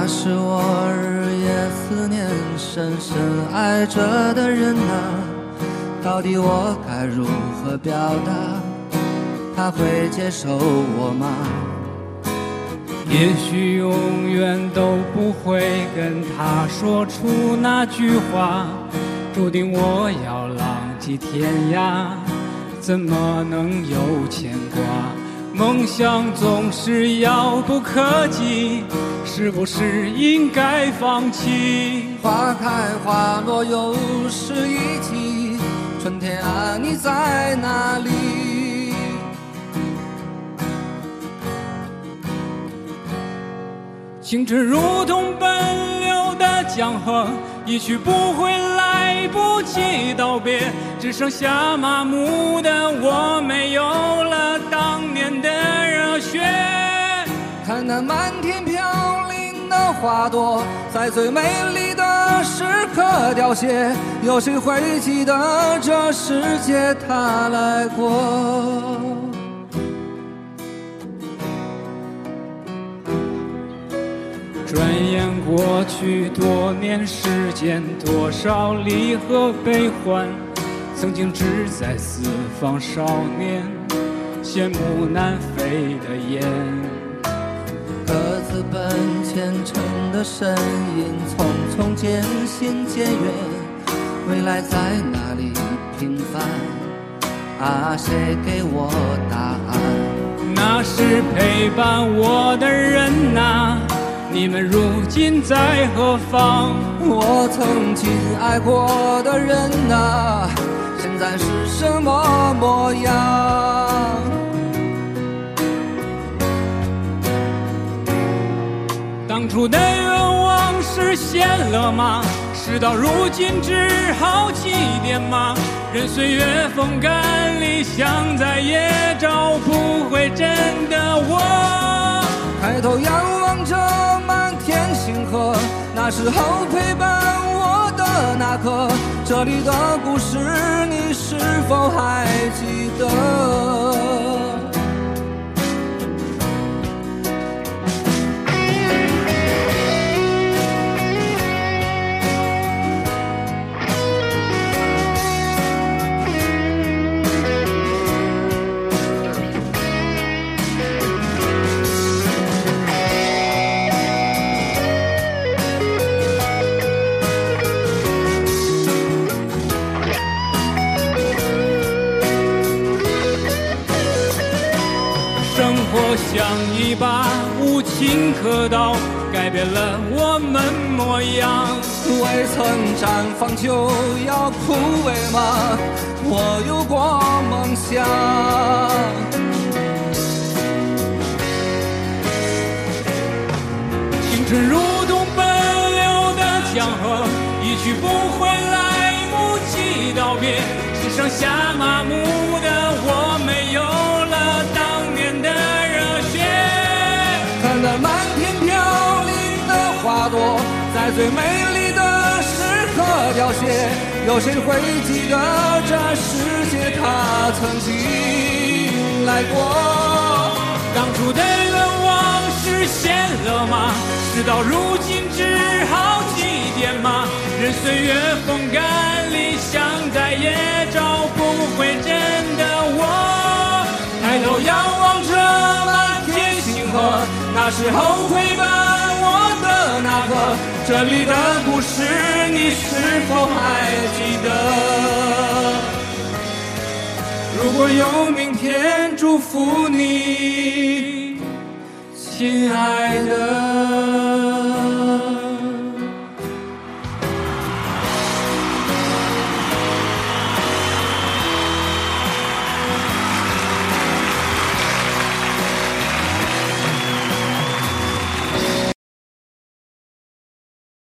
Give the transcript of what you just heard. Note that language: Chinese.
那是我日夜思念、深深爱着的人啊，到底我该如何表达？他会接受我吗？ 也许永远都不会跟他说出那句话，注定我要浪迹天涯，怎么能有牵挂？梦想总是遥不可及，是不是应该放弃？ 花开花落又是一季，春天啊，你在哪里？ 青春如同奔流的江河，一去不回，来不及道别，只剩下麻木的我，没有了当年的热血。 看那满天飘零的花朵，在最美丽的时刻凋谢，有谁会记得这世界它来过？ 转眼过去多年时间，多少离合悲欢，曾经志在四方少年，羡慕南飞的雁。 各自奔前程的身影，匆匆渐行渐远，未来在哪里平凡？啊，谁给我答案？ 那是陪伴我的人啊，你们如今在何方？ 我曾经爱过的人啊，现在是什么模样？ 当初的愿望实现了吗？事到如今只好祭奠吗？任岁月风干，理想再也找不回真的我。 抬头仰望着满天星河，那时候陪伴我的那刻，这里的故事你是否还记得？ 生活像一把无情刻刀，改变了我们模样。 未曾绽放就要枯萎吗？我有过梦想。 青春如同奔流的江河，一去不回，来不及道别，只剩下麻木的我，没有了当年的热血。 看那满天飘零的花朵，在最美丽的时刻凋谢，有谁会记得这世界它曾经来过？ 当初的愿望实现了吗？事到如今只好祭奠吗？任岁月风干，理想再也找不回真的我。抬头仰望着满天星河，那时候陪伴我的那个，这里的故事你是否还记得？如果有明天，祝福你，亲爱的。